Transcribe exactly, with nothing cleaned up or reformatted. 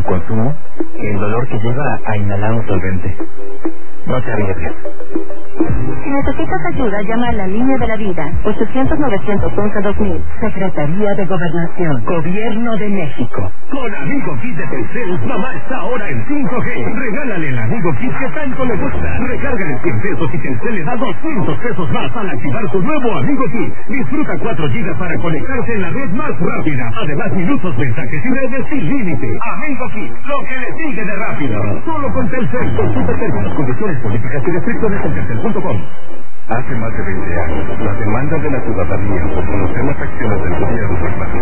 consumo que el dolor que lleva a inhalar un solvente. No te arriesgues. Si necesitas ayuda, llama a la línea de la vida, ochocientos novecientos once dos mil. Secretaría de Gobernación, Gobierno de México. Con Amigo Kit de Telcel, mamá está ahora en cinco G. Regálale el Amigo Kit que tanto le gusta. Recárgale cien pesos y Telcel le da doscientos pesos más al activar tu nuevo Amigo Kit. Disfruta cuatro gigas para conectarse en la red más rápida. Además, minutos, mensajes y redes sin límite. Amigo Kit, lo que le sigue de rápido. Solo con Telcel. Consulta términos, condiciones, políticas y restricciones en telcel punto com. Hace más de veinte años, las demandas de la ciudadanía por conocer las acciones del gobierno